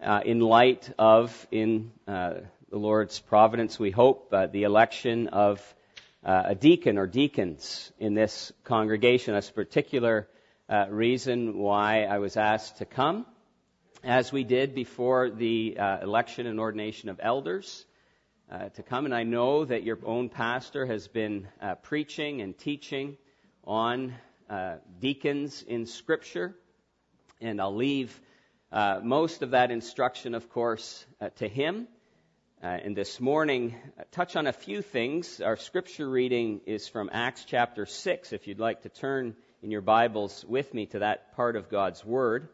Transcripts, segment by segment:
in light of, in the Lord's providence, we hope, the election of a deacon or deacons in this congregation. That's a particular reason why I was asked to come, as we did before the election and ordination of elders, to come. And I know that your own pastor has been preaching and teaching on deacons in Scripture, and I'll leave most of that instruction, of course, to him. And this morning, touch on a few things. Our Scripture reading is from Acts chapter 6, if you'd like to turn in your Bibles with me to that part of God's Word.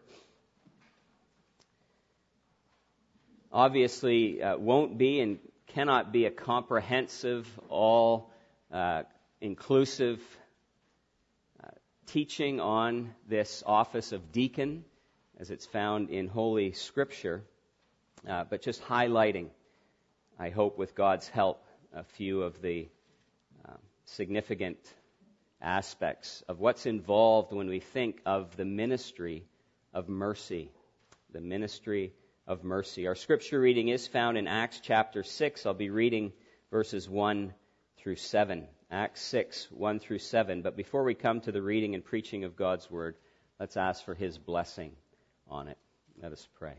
Obviously, won't be and cannot be a comprehensive, all-inclusive teaching on this office of deacon, as it's found in Holy Scripture, but just highlighting, I hope with God's help, a few of the significant aspects of what's involved when we think of the ministry of mercy. The ministry of mercy. Our Scripture reading is found in Acts chapter 6. I'll be reading verses 1 through 7. Acts 6, 1 through 7. But before we come to the reading and preaching of God's Word, let's ask for His blessing on it. Let us pray.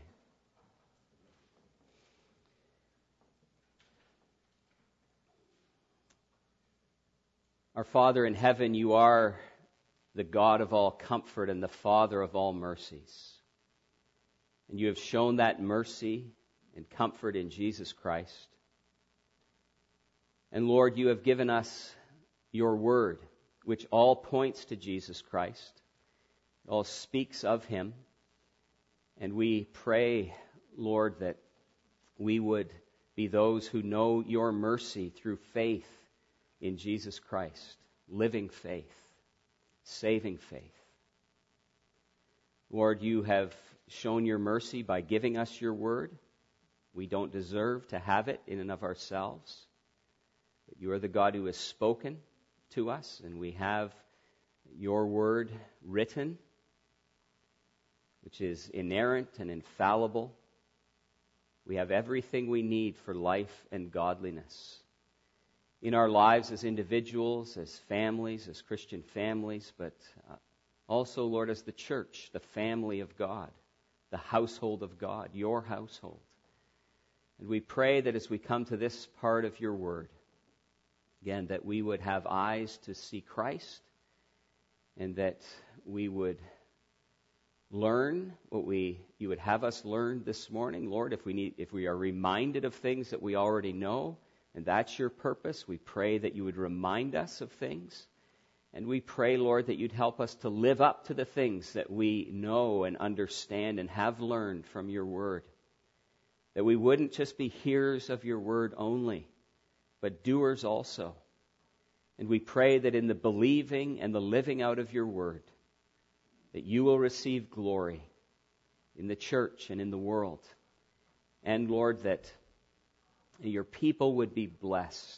Our Father in heaven, you are the God of all comfort and the Father of all mercies. And you have shown that mercy and comfort in Jesus Christ. And Lord, you have given us your word, which all points to Jesus Christ. It all speaks of him. And we pray, Lord, that we would be those who know your mercy through faith in Jesus Christ, living faith, saving faith. Lord, you have shown your mercy by giving us your word. We don't deserve to have it in and of ourselves. But you are the God who has spoken to us, and we have your word written, which is inerrant and infallible. We have everything we need for life and godliness in our lives as individuals, as families, as Christian families, but also, Lord, as the church, the family of God, the household of God, your household. And we pray that as we come to this part of your word, again, that we would have eyes to see Christ, and that we would learn what you would have us learn this morning. Lord, if we are reminded of things that we already know, and that's your purpose, we pray that you would remind us of things. And we pray, Lord, that you'd help us to live up to the things that we know and understand and have learned from your word. That we wouldn't just be hearers of your word only, but doers also. And we pray that in the believing and the living out of your word, that you will receive glory in the church and in the world. And Lord, that your people would be blessed.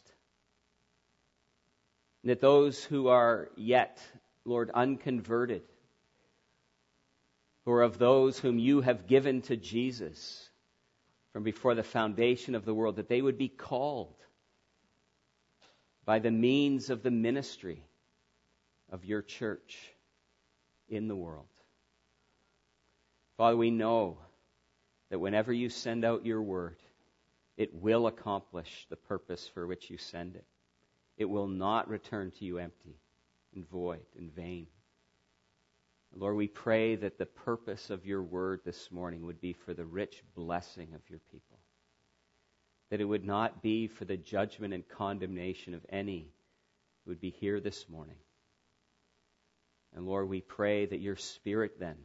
That those who are yet, Lord, unconverted, who are of those whom you have given to Jesus from before the foundation of the world, that they would be called by the means of the ministry of your church in the world. Father, we know that whenever you send out your word, it will accomplish the purpose for which you send it. It will not return to you empty and void and vain. Lord, we pray that the purpose of your word this morning would be for the rich blessing of your people. That it would not be for the judgment and condemnation of any who would be here this morning. And Lord, we pray that your Spirit then,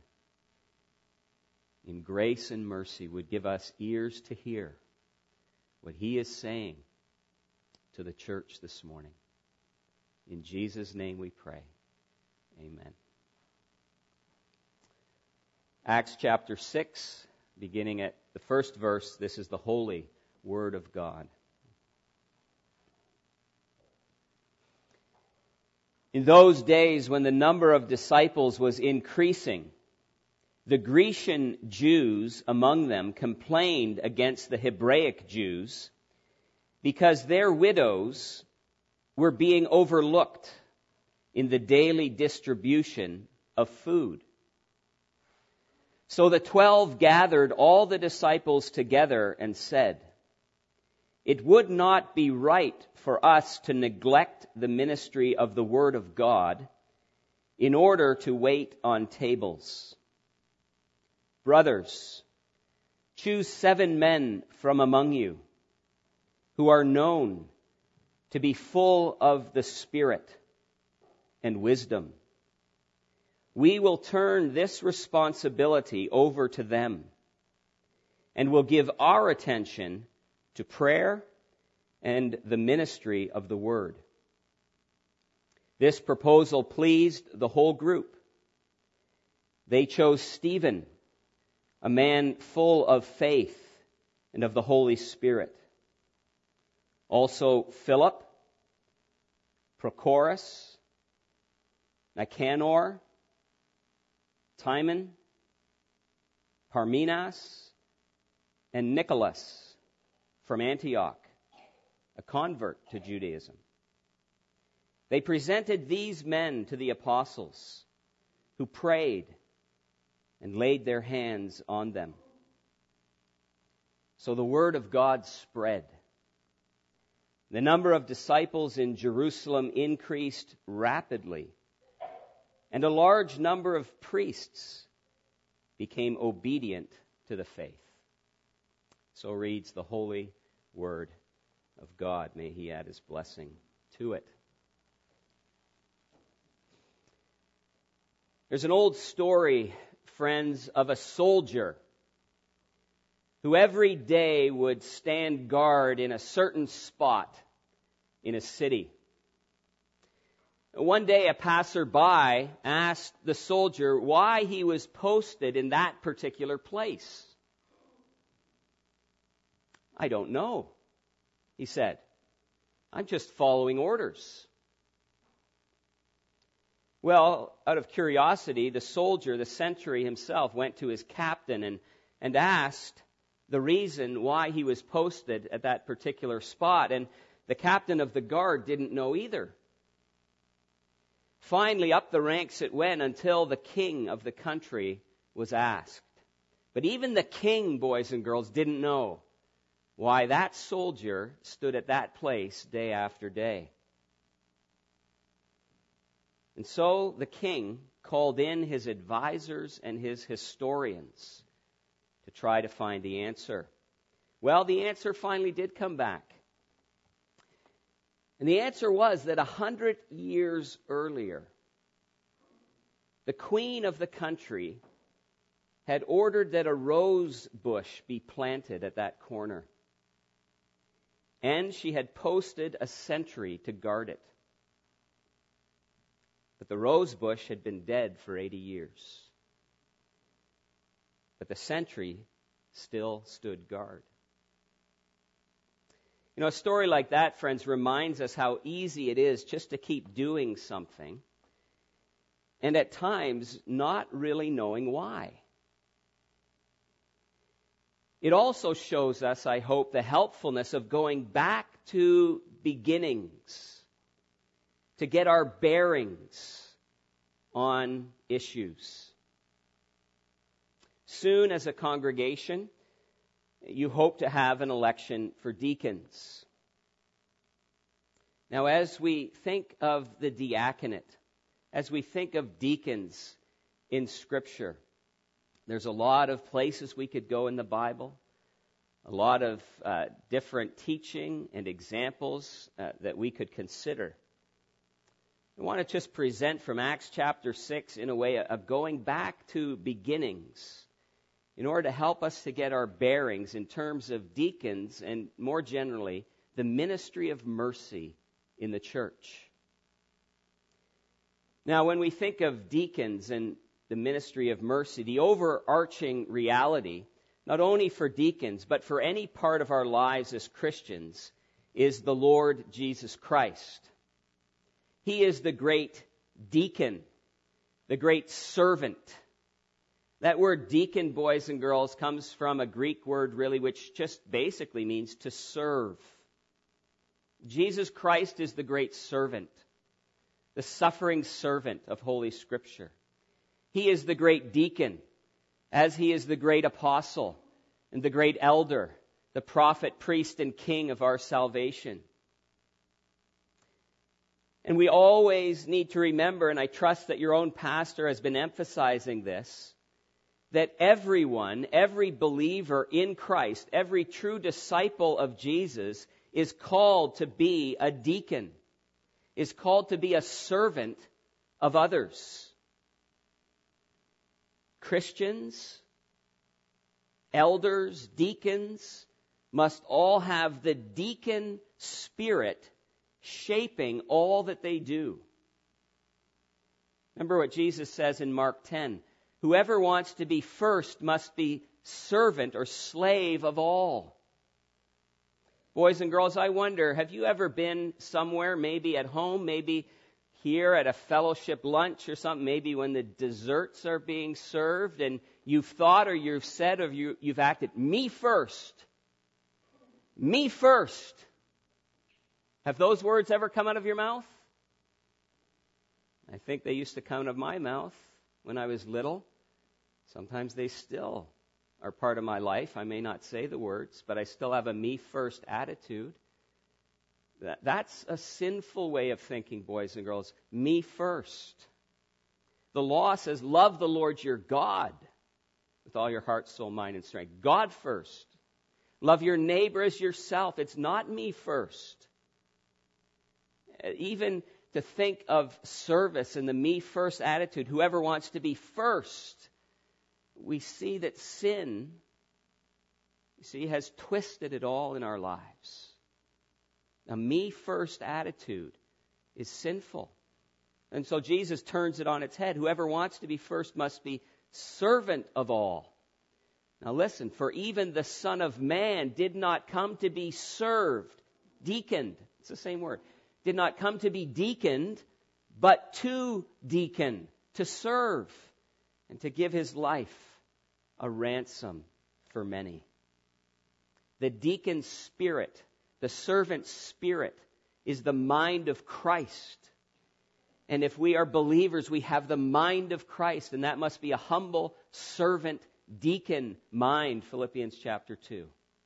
in grace and mercy, would give us ears to hear what he is saying to the church this morning. In Jesus' name we pray. Amen. Acts chapter 6, beginning at the first verse, this is the holy word of God. In those days when the number of disciples was increasing, The Grecian Jews among them complained against the Hebraic Jews because their widows were being overlooked in the daily distribution of food. So the 12 gathered all the disciples together and said, "It would not be right for us to neglect the ministry of the Word of God in order to wait on tables. Brothers, choose 7 men from among you who are known to be full of the Spirit and wisdom. We will turn this responsibility over to them and will give our attention to prayer and the ministry of the Word." This proposal pleased the whole group. They chose Stephen, a man full of faith and of the Holy Spirit. Also Philip, Prochorus, Nicanor, Timon, Parmenas, and Nicholas from Antioch, a convert to Judaism. They presented these men to the apostles, who prayed and laid their hands on them. So the word of God spread. The number of disciples in Jerusalem increased rapidly, and a large number of priests became obedient to the faith. So reads the holy word of God. May He add His blessing to it. There's an old story, friends, of a soldier who every day would stand guard in a certain spot in a city. One day a passerby asked the soldier why he was posted in that particular place. "I don't know," he said. "I'm just following orders." Well, out of curiosity, the soldier, the sentry himself, went to his captain and asked the reason why he was posted at that particular spot. And the captain of the guard didn't know either. Finally, up the ranks it went until the king of the country was asked. But even the king, boys and girls, didn't know why that soldier stood at that place day after day. And so the king called in his advisors and his historians to try to find the answer. Well, the answer finally did come back. And the answer was that 100 years earlier, the queen of the country had ordered that a rose bush be planted at that corner. And she had posted a sentry to guard it. But the rose bush had been dead for 80 years. But the sentry still stood guard. You know, a story like that, friends, reminds us how easy it is just to keep doing something, and at times not really knowing why. It also shows us, I hope, the helpfulness of going back to beginnings to get our bearings on issues. Soon, as a congregation, you hope to have an election for deacons. Now, as we think of the diaconate, as we think of deacons in Scripture, there's a lot of places we could go in the Bible, a lot of different teaching and examples that we could consider. I want to just present from Acts chapter 6 in a way of going back to beginnings in order to help us to get our bearings in terms of deacons and, more generally, the ministry of mercy in the church. Now, when we think of deacons and the ministry of mercy, the overarching reality, not only for deacons, but for any part of our lives as Christians, is the Lord Jesus Christ. He is the great deacon, the great servant, That word deacon, boys and girls, comes from a Greek word really which just basically means to serve. Jesus Christ is the great servant, the suffering servant of Holy Scripture. He is the great deacon, as he is the great apostle and the great elder, the prophet, priest, and king of our salvation. And we always need to remember, and I trust that your own pastor has been emphasizing this, that everyone, every believer in Christ, every true disciple of Jesus is called to be a deacon, is called to be a servant of others. Christians, elders, deacons must all have the deacon spirit shaping all that they do. Remember what Jesus says in Mark 10. Whoever wants to be first must be servant or slave of all. Boys and girls, I wonder, have you ever been somewhere, maybe at home, maybe here at a fellowship lunch or something, maybe when the desserts are being served, and you've thought or you've said or you've acted, me first. Me first. Have those words ever come out of your mouth? I think they used to come out of my mouth when I was little. Sometimes they still are part of my life. I may not say the words, but I still have a me first attitude. That's a sinful way of thinking, boys and girls. Me first. The law says, love the Lord your God with all your heart, soul, mind, and strength. God first. Love your neighbor as yourself. It's not me first. Even to think of service and the me first attitude, whoever wants to be first, we see that sin, has twisted it all in our lives. A me first attitude is sinful. And so Jesus turns it on its head. Whoever wants to be first must be servant of all. Now listen, for even the Son of Man did not come to be served, deaconed. It's the same word. Did not come to be deaconed, but to deacon, to serve, and to give his life a ransom for many. The deacon spirit, the servant spirit, is the mind of Christ. And if we are believers, we have the mind of Christ, and that must be a humble servant deacon mind, Philippians chapter 2.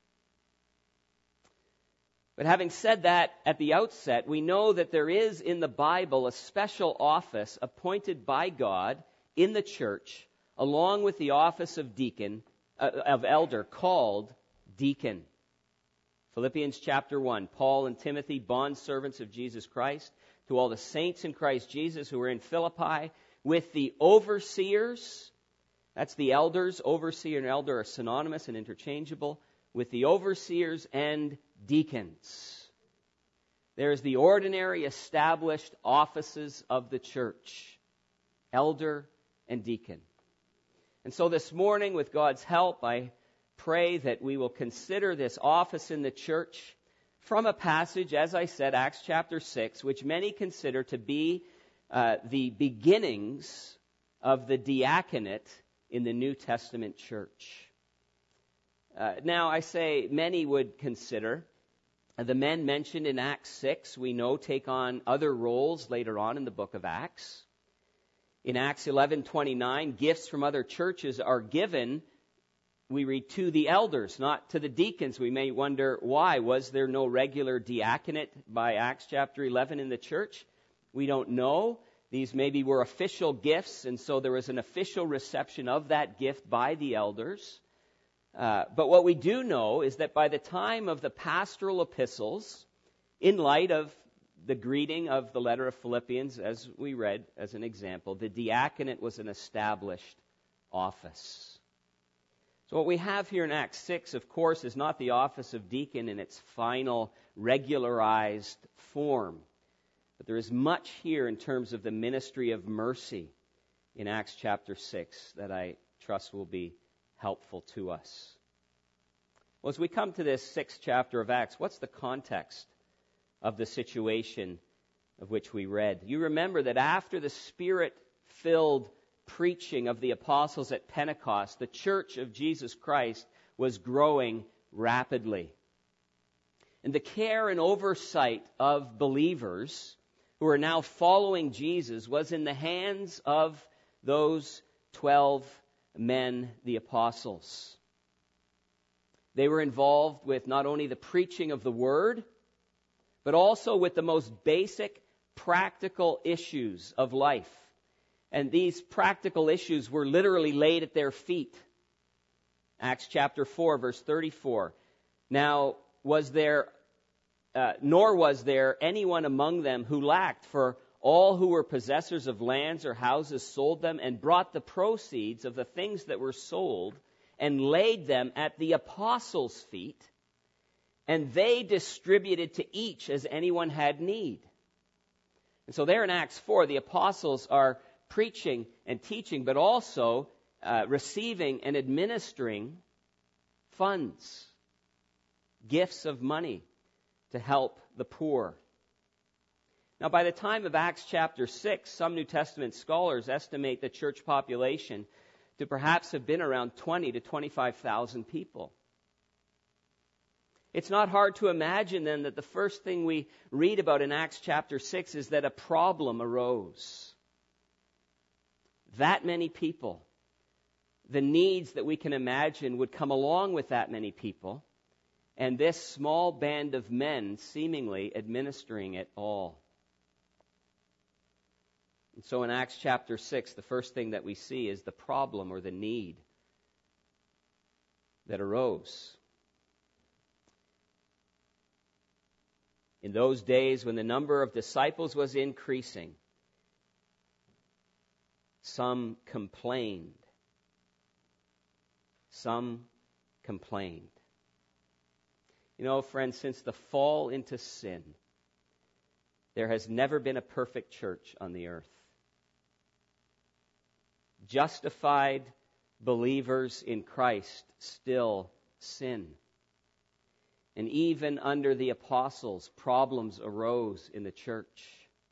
But having said that at the outset, we know that there is in the Bible a special office appointed by God in the church, along with the office of deacon, of elder, called deacon. Philippians chapter 1, Paul and Timothy, bondservants of Jesus Christ, to all the saints in Christ Jesus who are in Philippi, with the overseers, that's the elders, overseer and elder are synonymous and interchangeable, with the overseers and deacons. There is the ordinary established offices of the church, elder and deacon. And so this morning, with God's help, I pray that we will consider this office in the church from a passage, as I said, Acts chapter 6, which many consider to be the beginnings of the diaconate in the New Testament church. Now, I say many would consider the men mentioned in Acts 6, we know, take on other roles later on in the book of Acts. In Acts 11:29, gifts from other churches are given, we read, to the elders, not to the deacons. We may wonder why. Was there no regular diaconate by Acts chapter 11 in the church? We don't know. These maybe were official gifts, and so there was an official reception of that gift by the elders. But what we do know is that by the time of the pastoral epistles, in light of the greeting of the letter of Philippians, as we read as an example, the diaconate was an established office. So what we have here in Acts 6, of course, is not the office of deacon in its final regularized form. But there is much here in terms of the ministry of mercy in Acts chapter 6 that I trust will be helpful to us. Well, as we come to this 6th chapter of Acts, what's the context of the situation of which we read? You remember that after the Spirit-filled preaching of the apostles at Pentecost, the church of Jesus Christ was growing rapidly. And the care and oversight of believers who are now following Jesus was in the hands of those 12 men, the apostles. They were involved with not only the preaching of the word, but also with the most basic practical issues of life. And these practical issues were literally laid at their feet. Acts chapter 4, verse 34. Now, nor was there anyone among them who lacked, for all who were possessors of lands or houses sold them and brought the proceeds of the things that were sold and laid them at the apostles' feet, and they distributed to each as anyone had need. And so there in Acts 4, the apostles are preaching and teaching, but also receiving and administering funds, gifts of money to help the poor. Now, by the time of Acts chapter 6, some New Testament scholars estimate the church population to perhaps have been around 20 to 25,000 people. It's not hard to imagine then that the first thing we read about in Acts chapter 6 is that a problem arose. That many people, the needs that we can imagine would come along with that many people, and this small band of men seemingly administering it all. And so in Acts chapter 6, the first thing that we see is the problem or the need that arose. In those days when the number of disciples was increasing, some complained. Some complained. You know, friends, since the fall into sin, there has never been a perfect church on the earth. Justified believers in Christ still sin. And even under the apostles, problems arose in the church.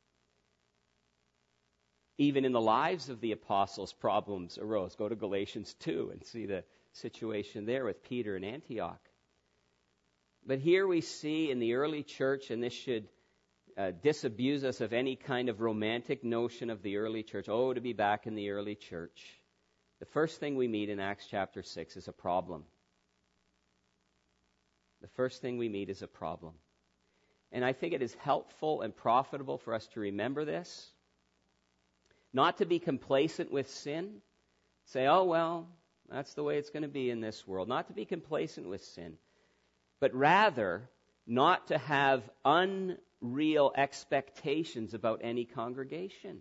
Even in the lives of the apostles, problems arose. Go to Galatians 2 and see the situation there with Peter in Antioch. But here we see in the early church, and this should disabuse us of any kind of romantic notion of the early church. Oh, to be back in the early church. The first thing we meet in Acts chapter 6 is a problem. The first thing we meet is a problem. And I think it is helpful and profitable for us to remember this. Not to be complacent with sin. Say, oh, well, that's the way it's going to be in this world. Not to be complacent with sin. But rather, not to have unreal expectations about any congregation.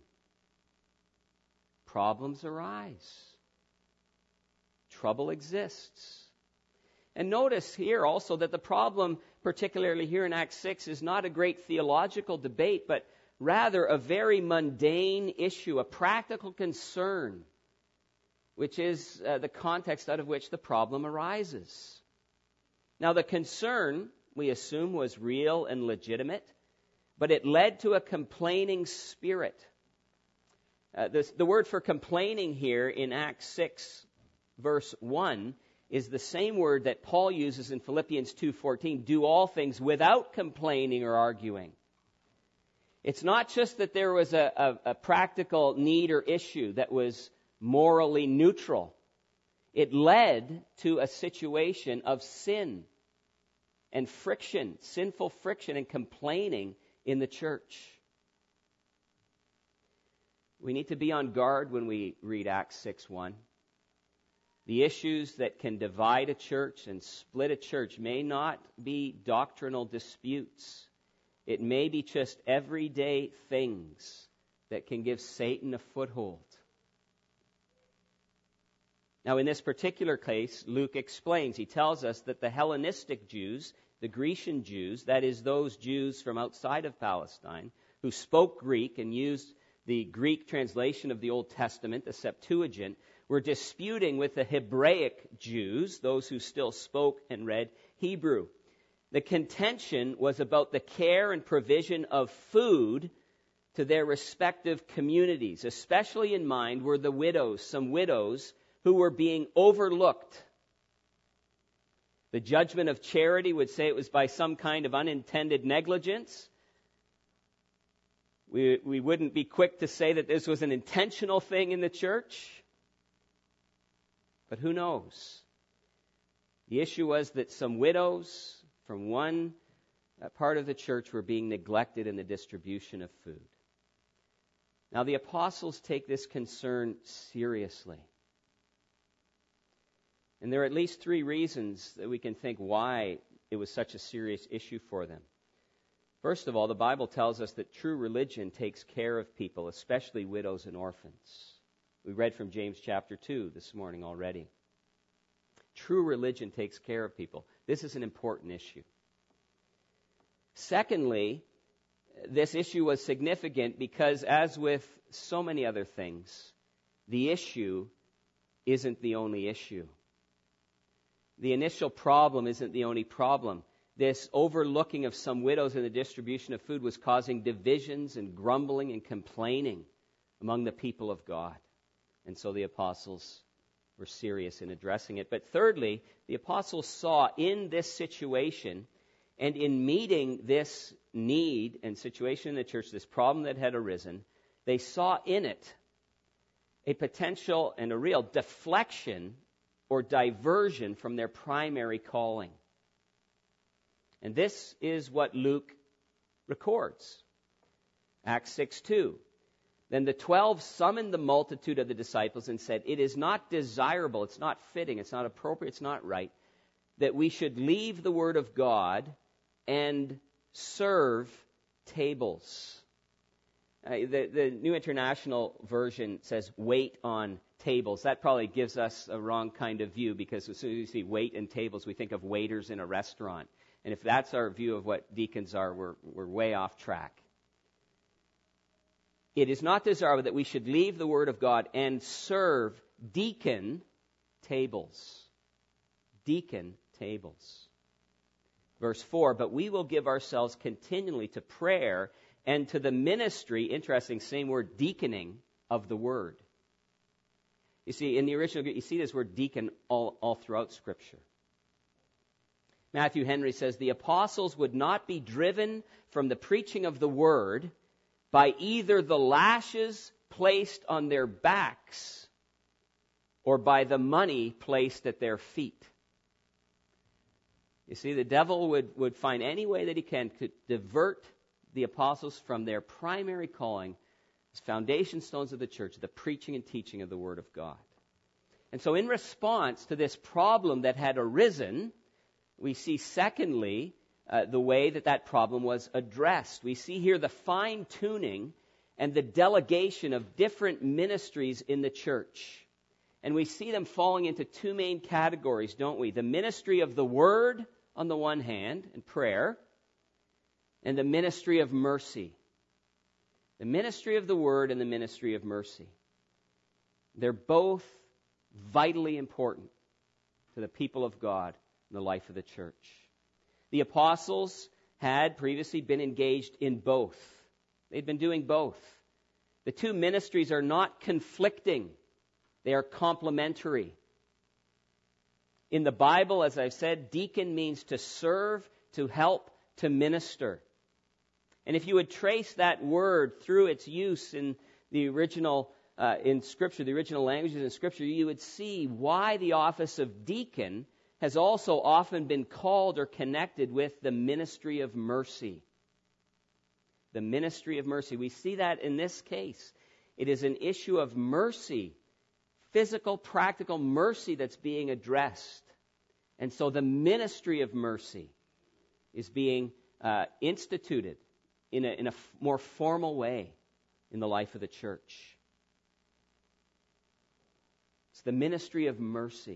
Problems arise. Trouble exists. And notice here also that the problem, particularly here in Acts 6, is not a great theological debate, but rather a very mundane issue, a practical concern, which is the context out of which the problem arises. Now, the concern, we assume, was real and legitimate, but it led to a complaining spirit. The word for complaining here in Acts 6, verse 1, is the same word that Paul uses in Philippians 2:14, do all things without complaining or arguing. It's not just that there was a practical need or issue that was morally neutral. It led to a situation of sin and friction, sinful friction and complaining in the church. We need to be on guard when we read Acts 6:1. The issues that can divide a church and split a church may not be doctrinal disputes. It may be just everyday things that can give Satan a foothold. Now, in this particular case, Luke explains, he tells us that the Hellenistic Jews, the Grecian Jews, that is those Jews from outside of Palestine, who spoke Greek and used the Greek translation of the Old Testament, the Septuagint, were disputing with the Hebraic Jews, those who still spoke and read Hebrew. The contention was about the care and provision of food to their respective communities. Especially in mind were the widows, some widows who were being overlooked. The judgment of charity would say it was by some kind of unintended negligence. We wouldn't be quick to say that this was an intentional thing in the church. But who knows? The issue was that some widows from one part of the church were being neglected in the distribution of food. Now, the apostles take this concern seriously. And there are at least 3 reasons that we can think why it was such a serious issue for them. First of all, the Bible tells us that true religion takes care of people, especially widows and orphans. We read from James chapter 2 this morning already. True religion takes care of people. This is an important issue. Secondly, this issue was significant because, as with so many other things, the issue isn't the only issue. The initial problem isn't the only problem. This overlooking of some widows in the distribution of food was causing divisions and grumbling and complaining among the people of God. And so the apostles were serious in addressing it. But thirdly, the apostles saw in this situation and in meeting this need and situation in the church, this problem that had arisen, they saw in it a potential and a real deflection or diversion from their primary calling. And this is what Luke records. Acts 6:2. Then the 12 summoned the multitude of the disciples and said, "It is not desirable, it's not fitting, it's not appropriate, it's not right, that we should leave the word of God and serve tables." The New International Version says wait on tables. That probably gives us a wrong kind of view, because as soon as we see wait and tables, we think of waiters in a restaurant. And if that's our view of what deacons are, we're way off track. It is not desirable that we should leave the word of God and serve deacon tables. Deacon tables. Verse 4, but we will give ourselves continually to prayer and to the ministry, interesting, same word, deaconing of the word. You see, in the original, you see this word deacon all throughout Scripture. Matthew Henry says, the apostles would not be driven from the preaching of the word by either the lashes placed on their backs or by the money placed at their feet. You see, the devil would find any way that he can to divert the apostles from their primary calling as foundation stones of the church, the preaching and teaching of the Word of God. And so in response to this problem that had arisen, we see, secondly, the way that problem was addressed. We see here the fine-tuning and the delegation of different ministries in the church. And we see them falling into 2 main categories, don't we? The ministry of the Word on the one hand, and prayer, and the ministry of mercy. The ministry of the Word and the ministry of mercy. They're both vitally important to the people of God in the life of the church. The apostles had previously been engaged in both. They'd been doing both. The 2 ministries are not conflicting. They are complementary. In the Bible, as I've said, deacon means to serve, to help, to minister. And if you would trace that word through its use in the original, in Scripture, the original languages in Scripture, you would see why the office of deacon has also often been called or connected with the ministry of mercy. The ministry of mercy. We see that in this case. It is an issue of mercy, physical, practical mercy that's being addressed. And so the ministry of mercy is being instituted in a more formal way in the life of the church. It's the ministry of mercy.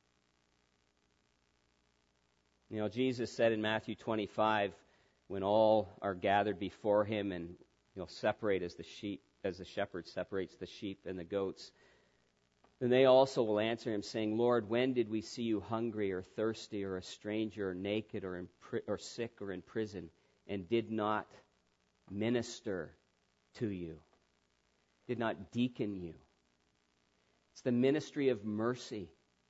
You know, Jesus said in Matthew 25, when all are gathered before him and separate as the shepherd separates the sheep and the goats, then they also will answer him, saying, Lord, when did we see you hungry or thirsty or a stranger or naked or sick or in prison, and did not minister to you, did not deacon you. It's the ministry of mercy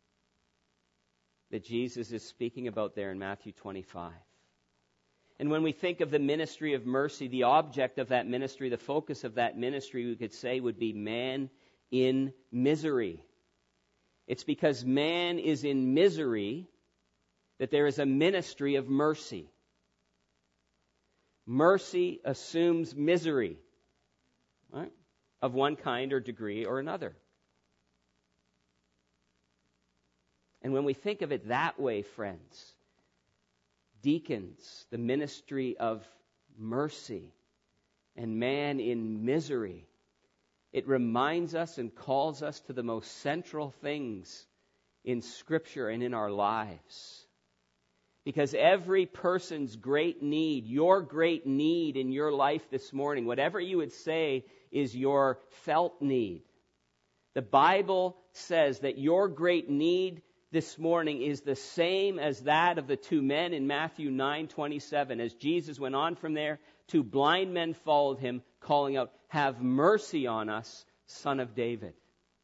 that Jesus is speaking about there in Matthew 25. And when we think of the ministry of mercy, the object of that ministry, the focus of that ministry, we could say would be man in misery. It's because man is in misery that there is a ministry of mercy. Mercy assumes misery, right, of one kind or degree or another. And when we think of it that way, friends, deacons, the ministry of mercy, and man in misery, it reminds us and calls us to the most central things in Scripture and in our lives. Because every person's great need, your great need in your life this morning, whatever you would say is your felt need, the Bible says that your great need this morning is the same as that of the two men in Matthew 9:27. As Jesus went on from there, two blind men followed him, calling out, "Have mercy on us, Son of David."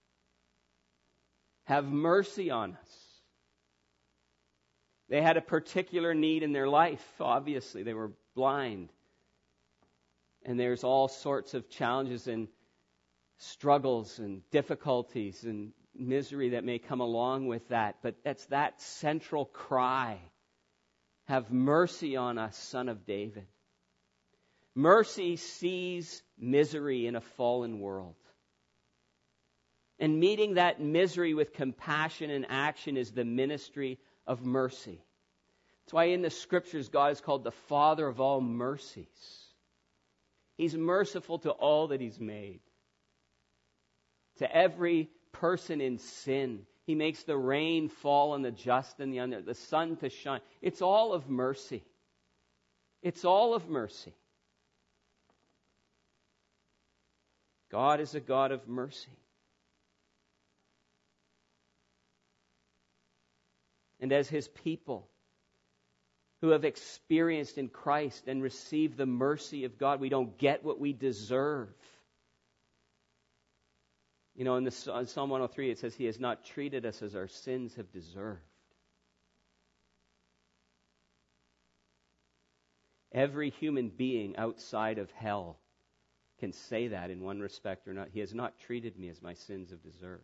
Have mercy on us. They had a particular need in their life, obviously. They were blind. And there's all sorts of challenges and struggles and difficulties and misery that may come along with that. But that's that central cry. Have mercy on us, Son of David. Mercy sees misery in a fallen world. And meeting that misery with compassion and action is the ministry of mercy. That's why in the Scriptures God is called the Father of all mercies. He's merciful to all that He's made. To every person in sin. He makes the rain fall on the just and the unjust, the sun to shine. It's all of mercy. It's all of mercy. God is a God of mercy. And as His people who have experienced in Christ and received the mercy of God, we don't get what we deserve. You know, in Psalm 103 it says, He has not treated us as our sins have deserved. Every human being outside of hell can say that in one respect or not. He has not treated me as my sins have deserved.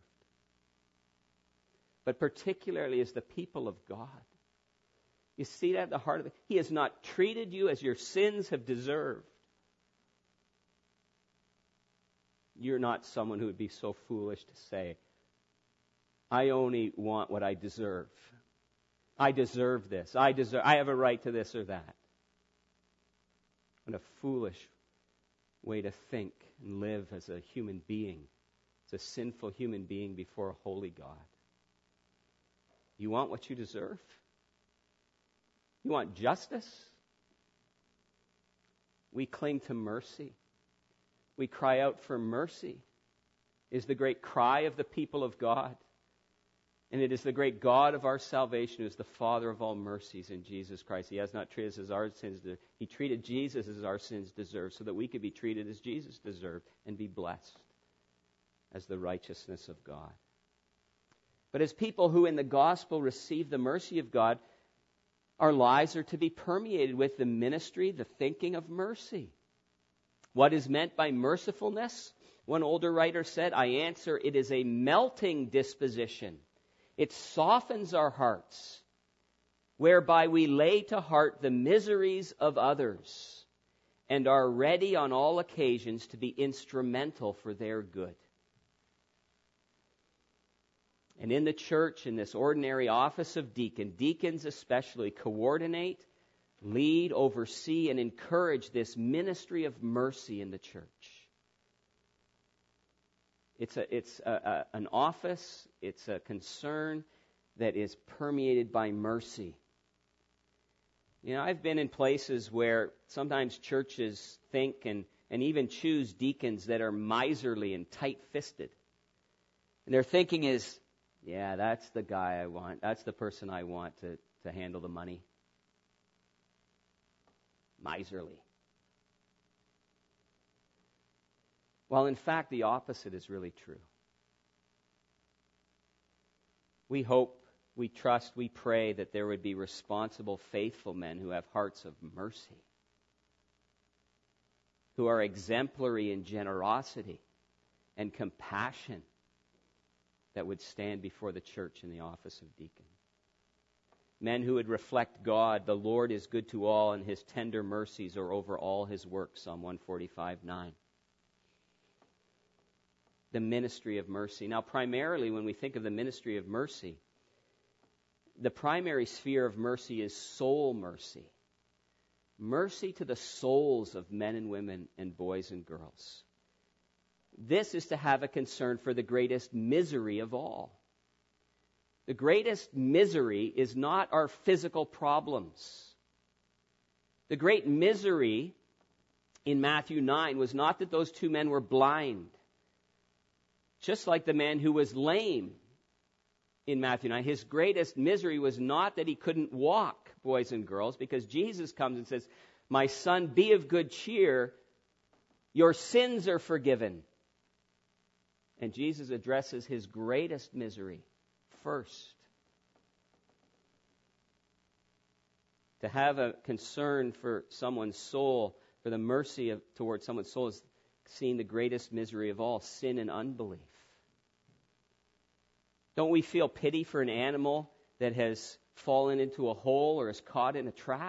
But particularly as the people of God. You see that at the heart of it? He has not treated you as your sins have deserved. You're not someone who would be so foolish to say, I only want what I deserve. I deserve this. I have a right to this or that. What a foolish way to think and live as a human being. As a sinful human being before a holy God. You want what you deserve? You want justice? We cling to mercy. We cry out for mercy. It is the great cry of the people of God. And it is the great God of our salvation who is the Father of all mercies in Jesus Christ. He has not treated us as our sins deserve. He treated Jesus as our sins deserve so that we could be treated as Jesus deserved and be blessed as the righteousness of God. But as people who in the gospel receive the mercy of God, our lives are to be permeated with the ministry, the thinking of mercy. What is meant by mercifulness? One older writer said, I answer, it is a melting disposition. It softens our hearts, whereby we lay to heart the miseries of others and are ready on all occasions to be instrumental for their good. And in the church, in this ordinary office of deacon, deacons especially coordinate, lead, oversee, and encourage this ministry of mercy in the church. It's an office, it's a concern that is permeated by mercy. You know, I've been in places where sometimes churches think and even choose deacons that are miserly and tight-fisted. And their thinking is, yeah, that's the guy I want. That's the person I want to handle the money. Miserly. While in fact the opposite is really true. We hope, we trust, we pray that there would be responsible, faithful men who have hearts of mercy, who are exemplary in generosity and compassion, that would stand before the church in the office of deacon. Men who would reflect God, the Lord is good to all, and his tender mercies are over all his works, Psalm 145:9. The ministry of mercy. Now, primarily, when we think of the ministry of mercy, the primary sphere of mercy is soul mercy. Mercy to the souls of men and women and boys and girls. This is to have a concern for the greatest misery of all. The greatest misery is not our physical problems. The great misery in Matthew 9 was not that those two men were blind. Just like the man who was lame in Matthew 9, his greatest misery was not that he couldn't walk, boys and girls, because Jesus comes and says, "My son, be of good cheer. Your sins are forgiven." And Jesus addresses his greatest misery first. To have a concern for someone's soul, for the mercy towards someone's soul, is seeing the greatest misery of all, sin and unbelief. Don't we feel pity for an animal that has fallen into a hole or is caught in a trap?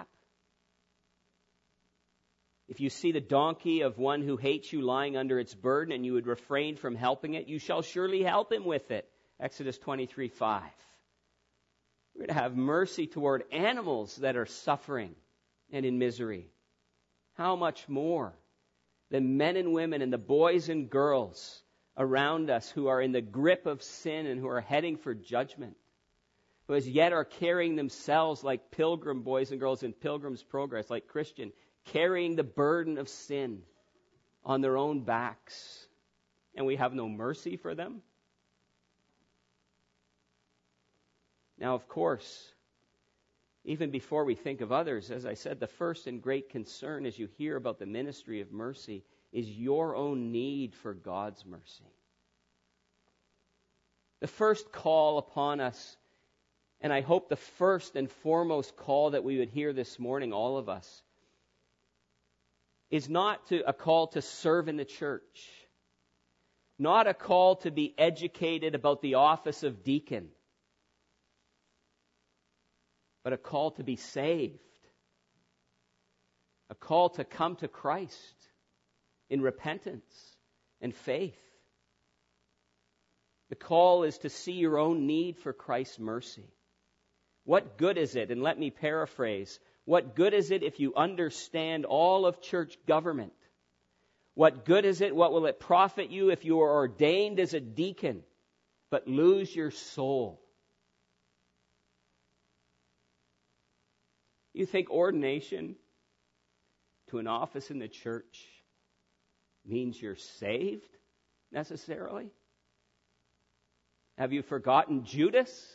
If you see the donkey of one who hates you lying under its burden and you would refrain from helping it, you shall surely help him with it. Exodus 23:5. We're to have mercy toward animals that are suffering and in misery. How much more the men and women and the boys and girls around us who are in the grip of sin and who are heading for judgment, who as yet are carrying themselves like pilgrim boys and girls in Pilgrim's Progress, like Christian, carrying the burden of sin on their own backs, and we have no mercy for them. Now, of course, even before we think of others, as I said, the first and great concern as you hear about the ministry of mercy is your own need for God's mercy. The first call upon us, and I hope the first and foremost call that we would hear this morning, all of us, is not a call to serve in the church, not a call to be educated about the office of deacon, but a call to be saved, a call to come to Christ in repentance and faith. The call is to see your own need for Christ's mercy. What good is it, and let me paraphrase, what good is it if you understand all of church government? What good is it, what will it profit you if you are ordained as a deacon, but lose your soul? You think ordination to an office in the church means you're saved, necessarily? Have you forgotten Judas?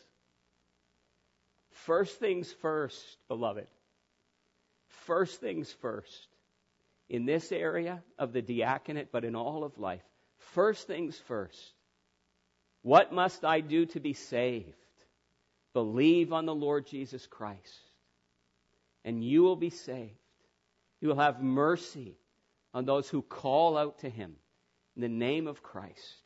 First things first, beloved. First things first. In this area of the diaconate, but in all of life. First things first. What must I do to be saved? Believe on the Lord Jesus Christ, and you will be saved. You will have mercy on those who call out to him in the name of Christ.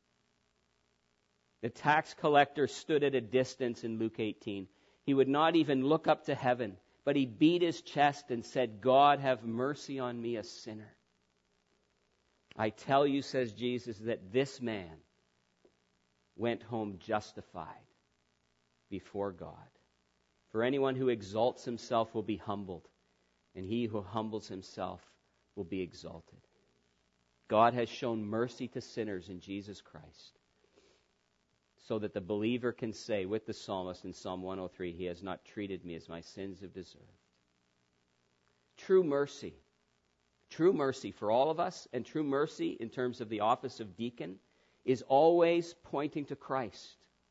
The tax collector stood at a distance in Luke 18. He would not even look up to heaven, but he beat his chest and said, "God, have mercy on me, a sinner." I tell you, says Jesus, that this man went home justified before God. For anyone who exalts himself will be humbled, and he who humbles himself will be exalted. God has shown mercy to sinners in Jesus Christ, so that the believer can say with the psalmist in Psalm 103, "He has not treated me as my sins have deserved." True mercy for all of us, and true mercy in terms of the office of deacon, is always pointing to Christ.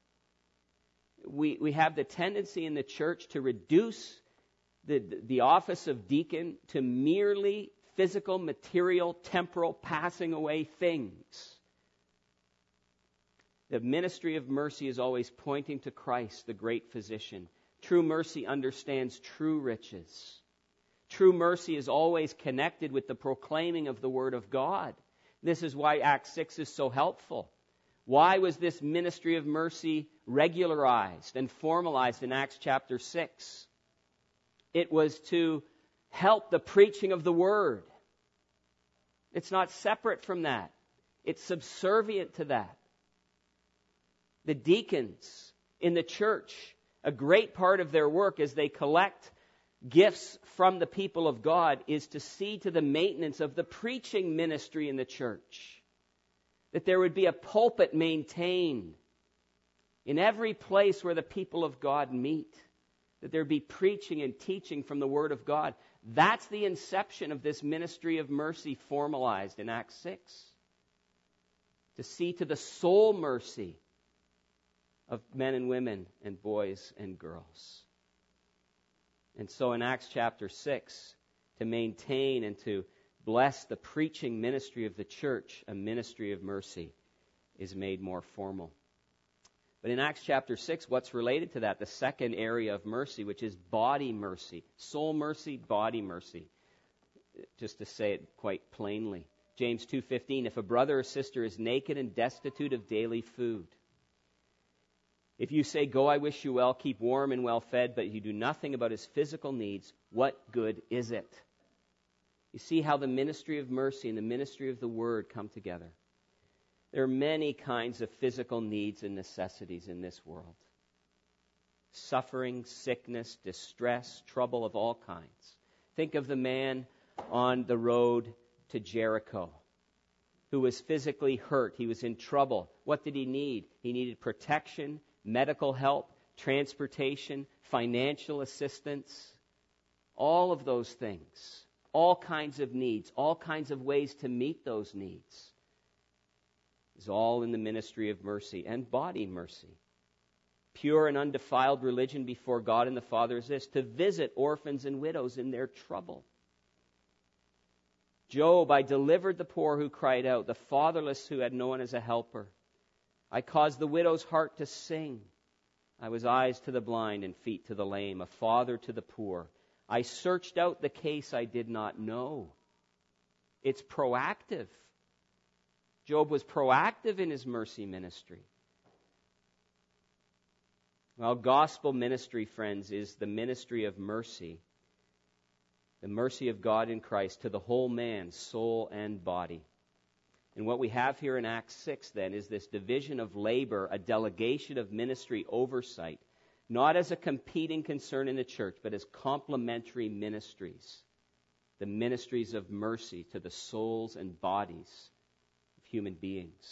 We have the tendency in the church to reduce the office of deacon to merely physical, material, temporal, passing away things. The ministry of mercy is always pointing to Christ, the great physician. True mercy understands true riches. True mercy is always connected with the proclaiming of the Word of God. This is why Acts 6 is so helpful. Why was this ministry of mercy regularized and formalized in Acts chapter 6? It was to help the preaching of the Word. It's not separate from that. It's subservient to that. The deacons in the church, a great part of their work as they collect gifts from the people of God is to see to the maintenance of the preaching ministry in the church. That there would be a pulpit maintained in every place where the people of God meet. That there be preaching and teaching from the Word of God. That's the inception of this ministry of mercy formalized in Acts 6. To see to the soul mercy of men and women and boys and girls. And so in Acts chapter 6, to maintain and to bless the preaching ministry of the church, a ministry of mercy is made more formal. But in Acts chapter 6, what's related to that? The second area of mercy, which is body mercy. Soul mercy, body mercy. Just to say it quite plainly. James 2:15, if a brother or sister is naked and destitute of daily food, if you say, go, I wish you well, keep warm and well fed, but you do nothing about his physical needs, what good is it? You see how the ministry of mercy and the ministry of the Word come together. There are many kinds of physical needs and necessities in this world. Suffering, sickness, distress, trouble of all kinds. Think of the man on the road to Jericho who was physically hurt. He was in trouble. What did he need? He needed protection, medical help, transportation, financial assistance, all of those things, all kinds of needs, all kinds of ways to meet those needs is all in the ministry of mercy and body mercy. Pure and undefiled religion before God and the Father is this, to visit orphans and widows in their trouble. Job, I delivered the poor who cried out, the fatherless who had no one as a helper. I caused the widow's heart to sing. I was eyes to the blind and feet to the lame, a father to the poor. I searched out the case I did not know. It's proactive. Job was proactive in his mercy ministry. Well, gospel ministry, friends, is the ministry of mercy. The mercy of God in Christ to the whole man, soul and body. And what we have here in Acts 6, then, is this division of labor, a delegation of ministry oversight, not as a competing concern in the church, but as complementary ministries. The ministries of mercy to the souls and bodies of human beings.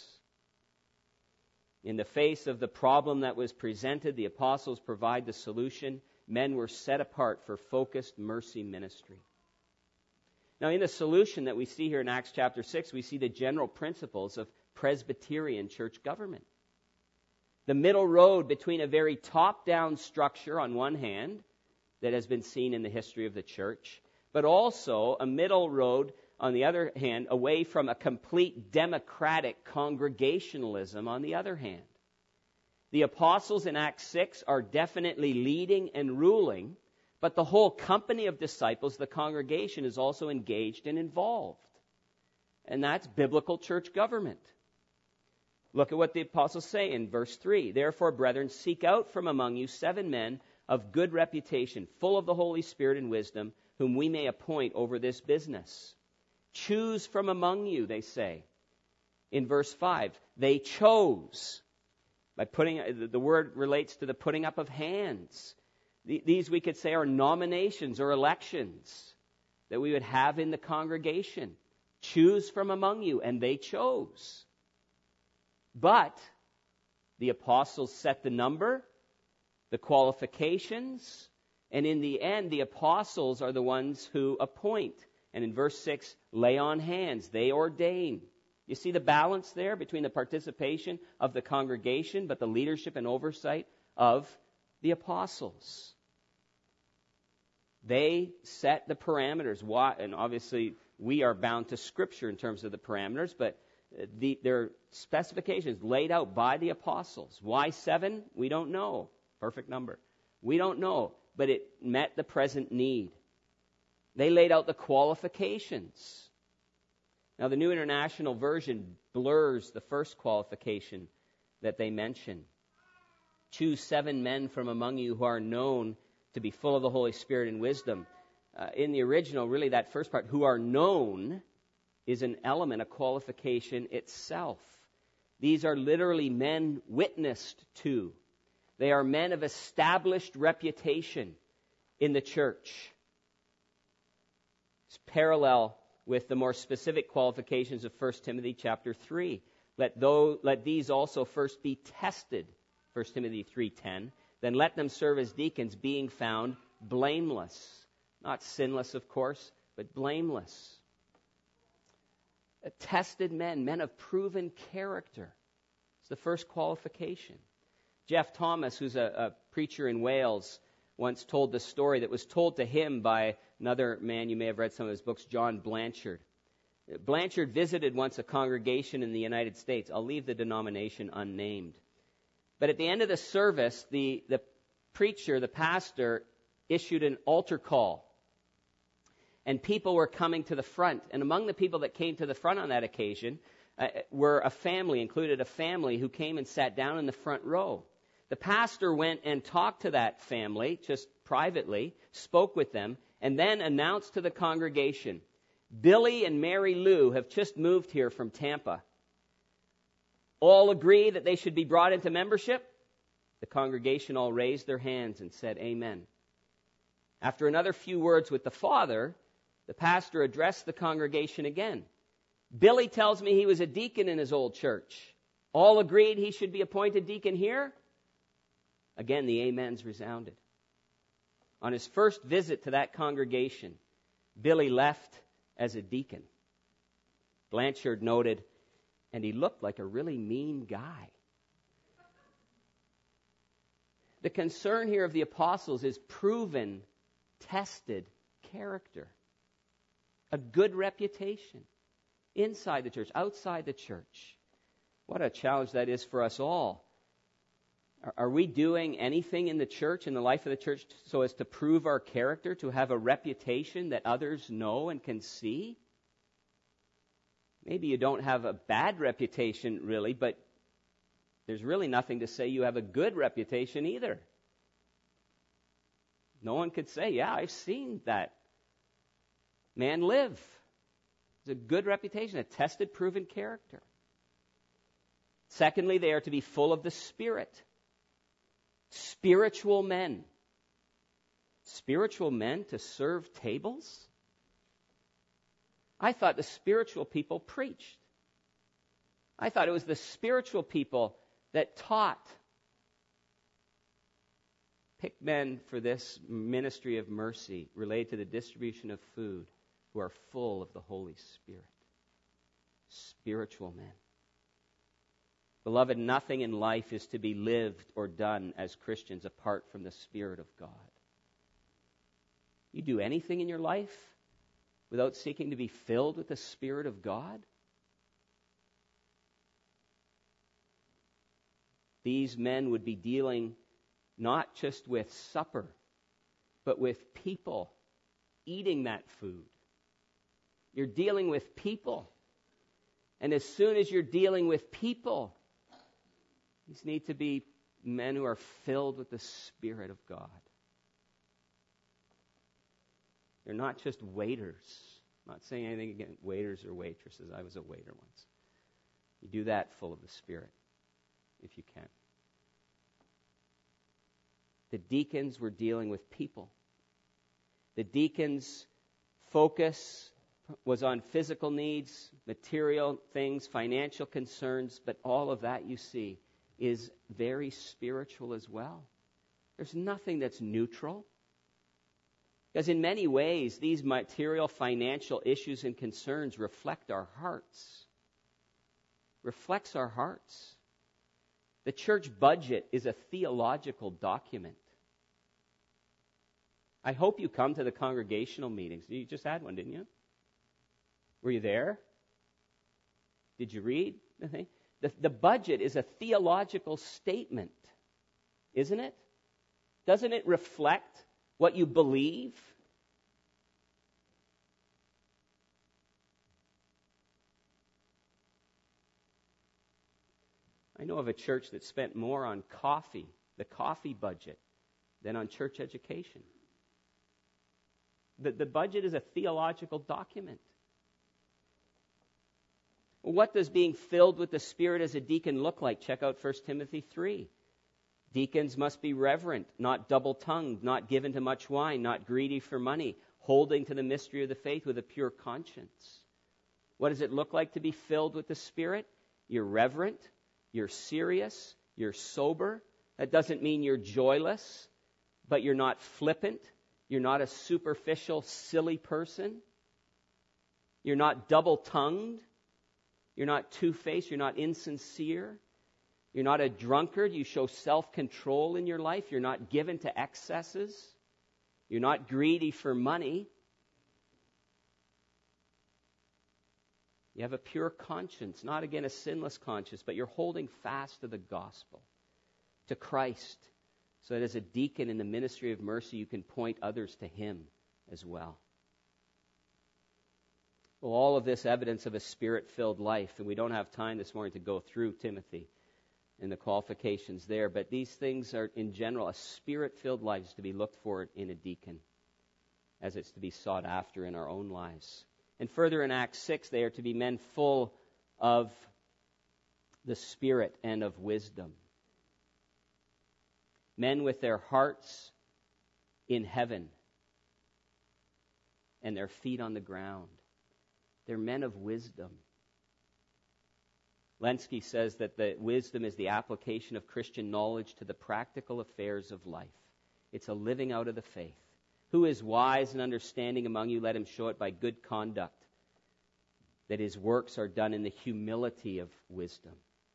In the face of the problem that was presented, the apostles provide the solution. Men were set apart for focused mercy ministry. Now, in the solution that we see here in Acts chapter 6, we see the general principles of Presbyterian church government. The middle road between a very top-down structure on one hand that has been seen in the history of the church, but also a middle road on the other hand away from a complete democratic congregationalism on the other hand. The apostles in Acts 6 are definitely leading and ruling, but the whole company of disciples, the congregation, is also engaged and involved. And that's biblical church government. Look at what the apostles say in verse 3. Therefore, brethren, seek out from among you 7 men of good reputation, full of the Holy Spirit and wisdom, whom we may appoint over this business. Choose from among you, they say. In verse 5, they chose. By putting, the word relates to the putting up of hands. These, we could say, are nominations or elections that we would have in the congregation. Choose from among you, and they chose. But the apostles set the number, the qualifications, and in the end, the apostles are the ones who appoint. And in verse 6, lay on hands, they ordain. You see the balance there between the participation of the congregation, but the leadership and oversight of the apostles. They set the parameters. Why? And obviously, We are bound to Scripture in terms of the parameters, but there are specifications laid out by the apostles. Why 7? We don't know. Perfect number. We don't know, but it met the present need. They laid out the qualifications. Now, the New International Version blurs the first qualification that they mention. Choose 7 men from among you who are known to be full of the Holy Spirit and wisdom. In the original, really that first part, who are known, is an element, a qualification itself. These are literally men witnessed to. They are men of established reputation in the church. It's parallel with the more specific qualifications of 1 Timothy chapter 3. Let these also first be tested, 1 Timothy 3:10. Then let them serve as deacons, being found blameless. Not sinless, of course, but blameless. Tested men of proven character. It's the first qualification. Jeff Thomas, who's a preacher in Wales, once told the story that was told to him by another man, you may have read some of his books, John Blanchard. Blanchard visited once a congregation in the United States. I'll leave the denomination unnamed. But at the end of the service, the preacher, the pastor, issued an altar call. And people were coming to the front. And among the people that came to the front on that occasion were included a family who came and sat down in the front row. The pastor went and talked to that family, just privately, spoke with them, and then announced to the congregation, Billy and Mary Lou have just moved here from Tampa. All agree that they should be brought into membership? The congregation all raised their hands and said, Amen. After another few words with the father, the pastor addressed the congregation again. Billy tells me he was a deacon in his old church. All agreed he should be appointed deacon here? Again, the amens resounded. On his first visit to that congregation, Billy left as a deacon. Blanchard noted, and he looked like a really mean guy. The concern here of the apostles is proven, tested character. A good reputation inside the church, outside the church. What a challenge that is for us all. Are we doing anything in the church, in the life of the church, so as to prove our character, to have a reputation that others know and can see? Maybe you don't have a bad reputation, really, but there's really nothing to say you have a good reputation either. No one could say, yeah, I've seen that man live. It's a good reputation, a tested, proven character. Secondly, they are to be full of the Spirit. Spiritual men. Spiritual men to serve tables? I thought the spiritual people preached. I thought it was the spiritual people that taught. Pick men for this ministry of mercy related to the distribution of food who are full of the Holy Spirit. Spiritual men. Beloved, nothing in life is to be lived or done as Christians apart from the Spirit of God. You do anything in your life without seeking to be filled with the Spirit of God? These men would be dealing not just with supper, but with people eating that food. You're dealing with people. And as soon as you're dealing with people, these need to be men who are filled with the Spirit of God. They're not just waiters. I'm not saying anything against waiters or waitresses. I was a waiter once. You do that full of the Spirit, if you can. The deacons were dealing with people. The deacons' focus was on physical needs, material things, financial concerns, but all of that, you see, is very spiritual as well. There's nothing that's neutral. Because in many ways, these material, financial issues and concerns reflect our hearts. Reflects our hearts. The church budget is a theological document. I hope you come to the congregational meetings. You just had one, didn't you? Were you there? Did you read the thing? The budget is a theological statement, isn't it? Doesn't it reflect what you believe? I know of a church that spent more on coffee, the coffee budget, than on church education. The budget is a theological document. What does being filled with the Spirit as a deacon look like? Check out 1 Timothy 3. Deacons must be reverent, not double-tongued, not given to much wine, not greedy for money, holding to the mystery of the faith with a pure conscience. What does it look like to be filled with the Spirit? You're reverent, you're serious, you're sober. That doesn't mean you're joyless, but you're not flippant. You're not a superficial, silly person. You're not double-tongued. You're not two-faced. You're not insincere. You're not a drunkard. You show self-control in your life. You're not given to excesses. You're not greedy for money. You have a pure conscience, not again a sinless conscience, but you're holding fast to the gospel, to Christ, so that as a deacon in the ministry of mercy, you can point others to Him as well. Well, all of this evidence of a Spirit-filled life, and we don't have time this morning to go through Timothy and the qualifications there, but these things are, in general, a Spirit-filled life is to be looked for in a deacon, as it's to be sought after in our own lives. And further in Acts 6, they are to be men full of the Spirit and of wisdom. Men with their hearts in heaven and their feet on the ground. They're men of wisdom. Lenski says that the wisdom is the application of Christian knowledge to the practical affairs of life. It's a living out of the faith. Who is wise and understanding among you? Let him show it by good conduct, that his works are done in the humility of wisdom.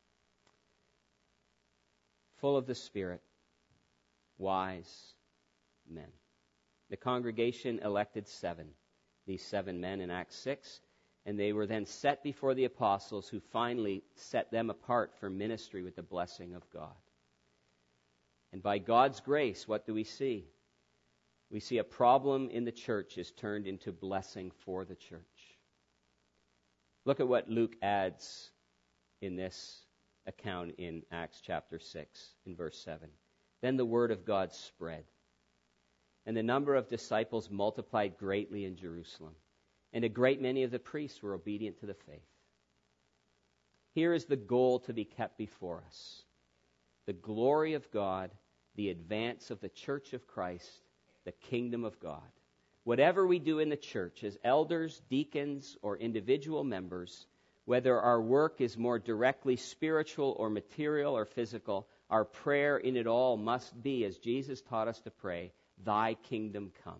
Full of the Spirit, wise men. The congregation elected 7, these 7 men in Acts 6, and they were then set before the apostles, who finally set them apart for ministry with the blessing of God. And by God's grace, what do we see? We see a problem in the church is turned into blessing for the church. Look at what Luke adds in this account in Acts chapter 6, in verse 7. Then the word of God spread, and the number of disciples multiplied greatly in Jerusalem, and a great many of the priests were obedient to the faith. Here is the goal to be kept before us: the glory of God, the advance of the church of Christ, the kingdom of God. Whatever we do in the church, as elders, deacons, or individual members, whether our work is more directly spiritual or material or physical, our prayer in it all must be, as Jesus taught us to pray, Thy kingdom come.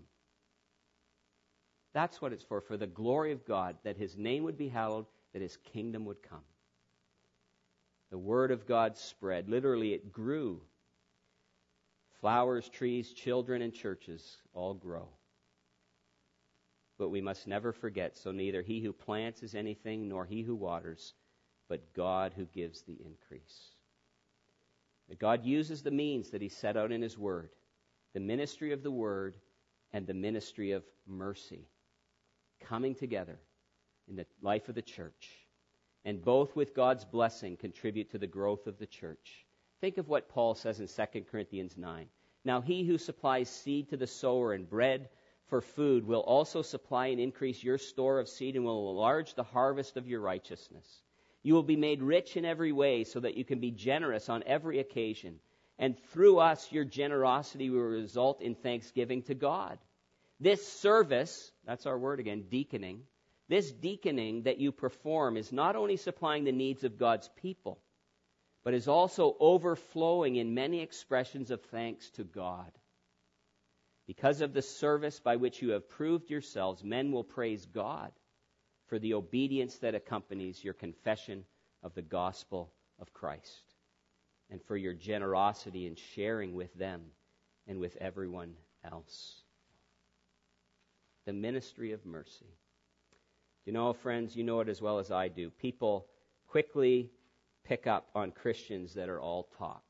That's what it's for the glory of God, that His name would be hallowed, that His kingdom would come. The word of God spread. Literally, it grew. Flowers, trees, children, and churches all grow. But we must never forget, so neither he who plants is anything, nor he who waters, but God who gives the increase. That God uses the means that He set out in His Word, the ministry of the Word and the ministry of mercy, coming together in the life of the church, and both with God's blessing contribute to the growth of the church. Think of what Paul says in 2 Corinthians 9. Now he who supplies seed to the sower and bread for food will also supply and increase your store of seed and will enlarge the harvest of your righteousness. You will be made rich in every way so that you can be generous on every occasion. And through us, your generosity will result in thanksgiving to God. This service, that's our word again, deaconing, this deaconing that you perform is not only supplying the needs of God's people, but is also overflowing in many expressions of thanks to God. Because of the service by which you have proved yourselves, men will praise God for the obedience that accompanies your confession of the gospel of Christ, and for your generosity in sharing with them and with everyone else. The ministry of mercy. You know, friends, you know it as well as I do. People quickly pick up on Christians that are all talk.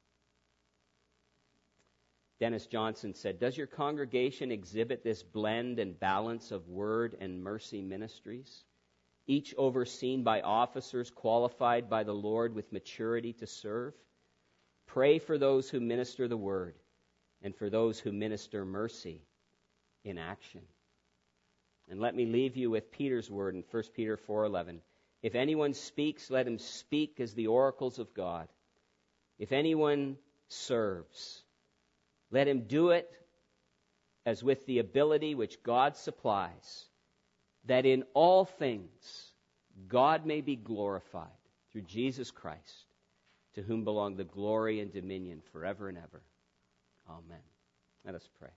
Dennis Johnson said, "Does your congregation exhibit this blend and balance of word and mercy ministries, each overseen by officers qualified by the Lord with maturity to serve? Pray for those who minister the word and for those who minister mercy in action." And let me leave you with Peter's word in 1 Peter 4:11. "If anyone speaks, let him speak as the oracles of God. If anyone serves, let him do it as with the ability which God supplies, that in all things God may be glorified through Jesus Christ, to whom belong the glory and dominion forever and ever. Amen." Let us pray.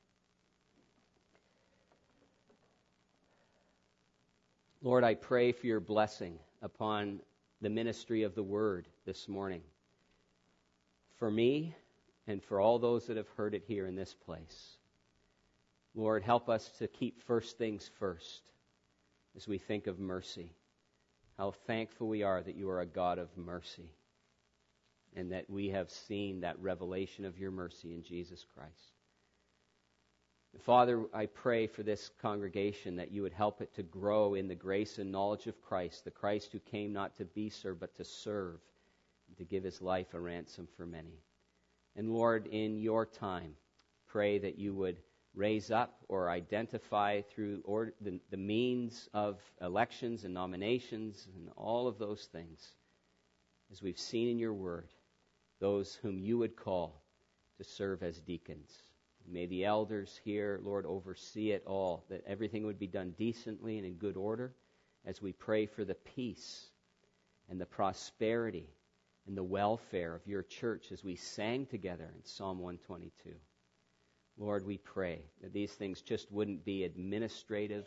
Lord, I pray for your blessing upon the ministry of the word this morning, for me and for all those that have heard it here in this place. Lord, help us to keep first things first as we think of mercy. How thankful we are that you are a God of mercy and that we have seen that revelation of your mercy in Jesus Christ. Father, I pray for this congregation that you would help it to grow in the grace and knowledge of Christ, the Christ who came not to be served but to serve and to give his life a ransom for many. And Lord, in your time, pray that you would raise up or identify through the means of elections and nominations and all of those things, as we've seen in your word, those whom you would call to serve as deacons. May the elders here, Lord, oversee it all, that everything would be done decently and in good order, as we pray for the peace and the prosperity and the welfare of your church, as we sang together in Psalm 122. Lord, we pray that these things just wouldn't be administrative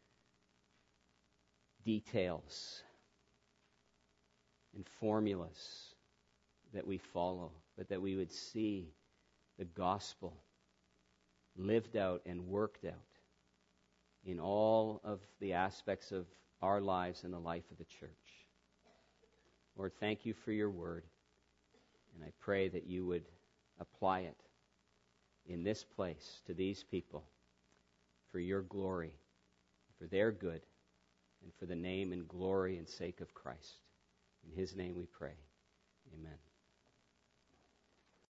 details and formulas that we follow, but that we would see the gospel lived out and worked out in all of the aspects of our lives and the life of the church. Lord, thank you for your word, and I pray that you would apply it in this place to these people for your glory, for their good, and for the name and glory and sake of Christ. In his name we pray. Amen.